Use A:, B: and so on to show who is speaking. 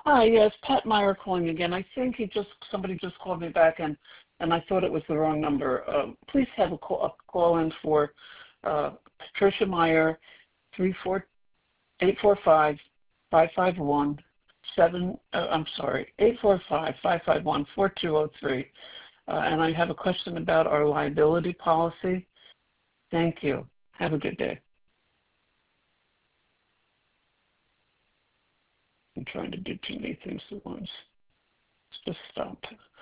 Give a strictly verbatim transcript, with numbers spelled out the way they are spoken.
A: Hi, yes, Pat Meyer calling again. I think he just somebody just called me back, and and I thought it was the wrong number. Uh, please have a call, a call in for uh, Patricia Meyer, three four eight four five five five one seven. Uh, I'm sorry, eight four five five five one four two zero three. Uh, and I have a question about our liability policy. Thank you. Have a good day. I'm trying to do too many things at once. Let's just stop.